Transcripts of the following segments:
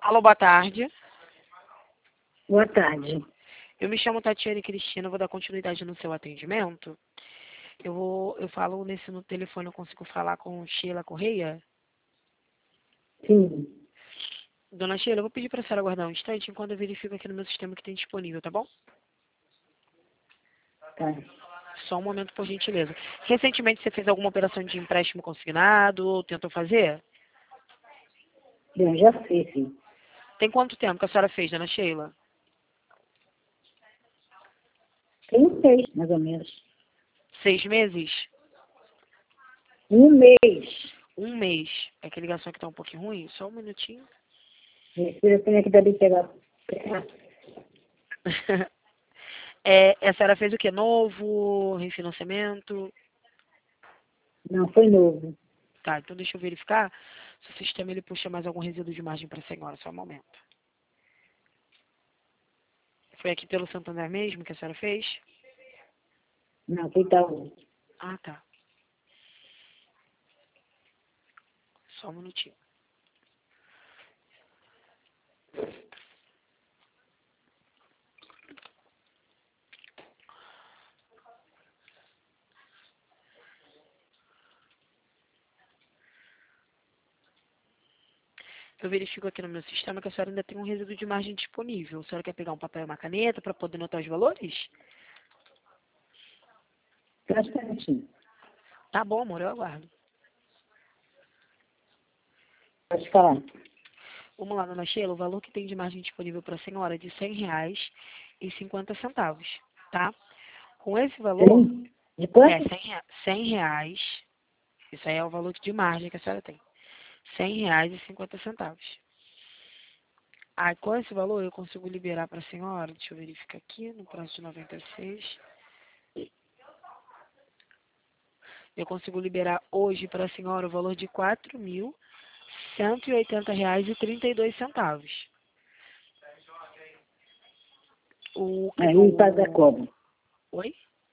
Alô, boa tarde. Boa tarde. Eu me chamo Tatiane Cristina, vou dar continuidade no seu atendimento. Eu falo no telefone, eu consigo falar com Sheila Correia? Sim, Dona Sheila, eu vou pedir para a senhora aguardar um instante enquanto eu verifico aqui no meu sistema que tem disponível, tá bom? tá. Só um momento, por gentileza. Recentemente você fez alguma operação de empréstimo consignado ou tentou fazer? Bem, já sei, sim. Tem quanto tempo que a senhora fez, Dona Sheila? Tem um mês, mais ou menos. 6 meses? Um mês. Um mês. É que a ligação aqui tá um pouquinho ruim? Só um minutinho. Eu tenho que também pegar. A senhora fez o quê? Novo? Refinanciamento? Não, foi novo. Tá, então deixa eu verificar se o sistema ele puxa mais algum resíduo de margem para a senhora. Só um momento. Foi aqui pelo Santander mesmo que a senhora fez? Não, foi Itaú. Ah, tá. Só um minutinho. Eu verifico aqui no meu sistema que a senhora ainda tem um resíduo de margem disponível. A senhora quer pegar um papel e uma caneta para poder anotar os valores? Praticamente. Tá bom, amor, eu aguardo. Pode falar. Vamos lá, dona Sheila, o valor que tem de margem disponível para a senhora é de R$ 100,50, tá? Com esse valor, Tem? De quanto? R$ 100. Isso aí é o valor de margem que a senhora tem. R$ 100,50. Aí, com esse valor, eu consigo liberar para a senhora, deixa eu verificar aqui, no prazo de 96. Eu consigo liberar hoje para a senhora o valor de R$ 4.180,32. Aí paga como? Oi?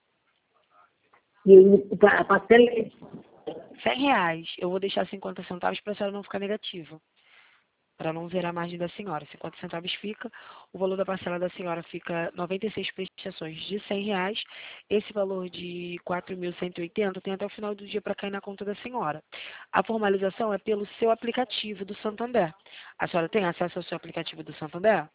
E a parcela é R$ 100. Eu vou deixar 50 centavos para a senhora não ficar negativa. Para não zerar a margem da senhora. 50 centavos fica, o valor da parcela da senhora fica 96 prestações de R$ 100. Esse valor de 4.180 tem até o final do dia para cair na conta da senhora. A formalização é pelo seu aplicativo do Santander. A senhora tem acesso ao seu aplicativo do Santander?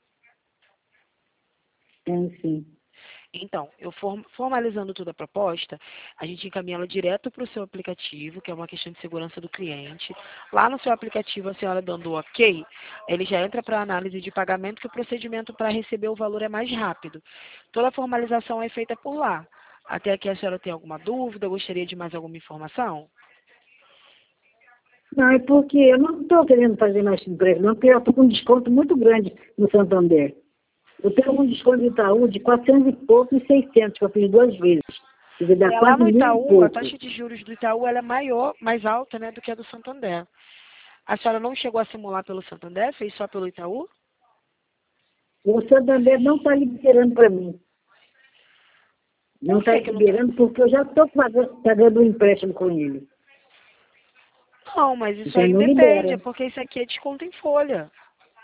tem, sim. Então, eu formalizando toda a proposta, a gente encaminha ela direto para o seu aplicativo, que é uma questão de segurança do cliente. Lá no seu aplicativo, a senhora dando ok, ele já entra para a análise de pagamento, que o procedimento para receber o valor é mais rápido. Toda a formalização é feita por lá. Até aqui a senhora tem alguma dúvida? Gostaria de mais alguma informação? Não, é porque eu não estou querendo fazer mais empréstimo, não, porque eu estou com um desconto muito grande no Santander. Eu tenho um desconto de Itaú de 400 e pouco e 600, que eu fiz 2 vezes. Quer dizer, dá Lá quase no 1.000 e Itaú, a pouco. taxa de juros do Itaú ela é maior, mais alta, né, do que a do Santander. A senhora não chegou a simular pelo Santander? Fez só pelo Itaú? O Santander não está liberando para mim. Não Por está que que não tá? liberando porque eu já estou pagando um empréstimo com ele. Não, mas isso Então aí não depende, é libera. porque isso aqui é desconto em folha.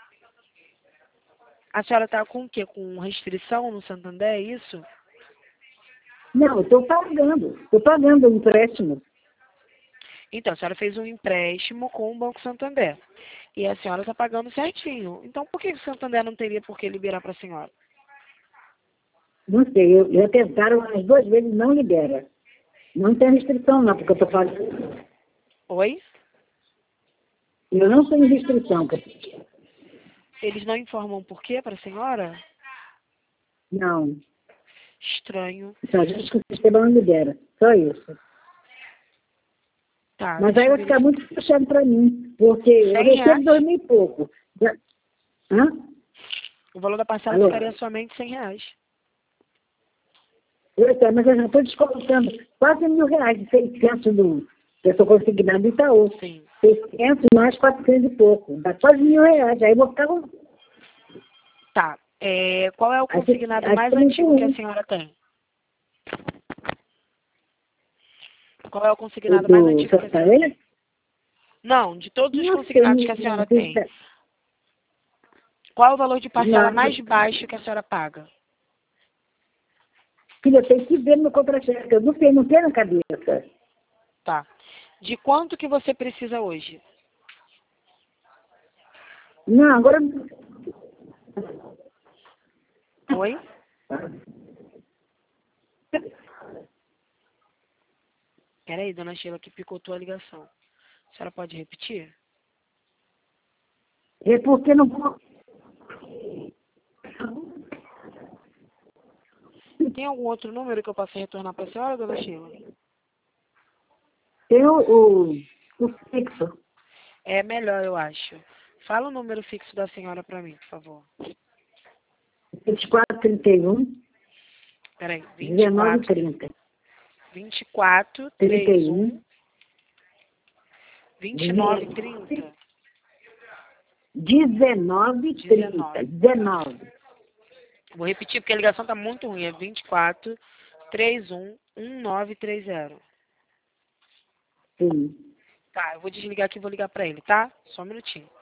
A senhora está com o quê? Com restrição no Santander, é isso? Não, eu estou pagando. Estou pagando o empréstimo. Então, a senhora fez um empréstimo com o Banco Santander. E a senhora está pagando certinho. Então, por que o Santander não teria por que liberar para a senhora? Não sei, já tentaram as 2 vezes, não libera. Não tem restrição não, porque eu estou pagando. Oi? Eu não tenho restrição. Eles não informam por quê para a senhora? Não. Estranho. Só diz que o sistema não libera. Só isso. Tá, Mas deixa aí eu vai ficar verificar. muito fechado para mim, porque eu recebo R$ 2 100? mil e pouco. Hã? O valor da parcela Alô? ficaria somente R$ 100. Mas eu já estou descontando quase R$ 1.000 de 600 do que eu estou consignado do Itaú. Sim. 600 mais 400 e pouco. Dá quase R$ 1.000. Aí eu vou ficar com... Tá. Qual é o consignado Aí mais fica muito antigo que a ruim. senhora tem? Qual é o consignado mais Do antigo que a senhora tem? Santander? Não, de todos os Não consignados sei, que a não senhora sei. tem. Qual é o valor de parcela Não. mais baixo que a senhora paga? Filha, tem que ver no contra-cheque. Eu não tenho na cabeça. Tá. De quanto que você precisa hoje? Não, agora... Oi? Peraí, dona Sheila, que picotou a ligação. A senhora pode repetir? É porque não vou... Tem algum outro número que eu possa retornar para a senhora, dona Sheila? Tem o fixo. É melhor, eu acho. Fala o número fixo da senhora para mim, por favor. 2431 Peraí, 1930. 24, 31, 29, 30. 19, 30. 19. Vou repetir porque a ligação tá muito ruim. É 24, 31, 1930. Sim. Tá, eu vou desligar aqui e vou ligar para ele, tá? Só um minutinho.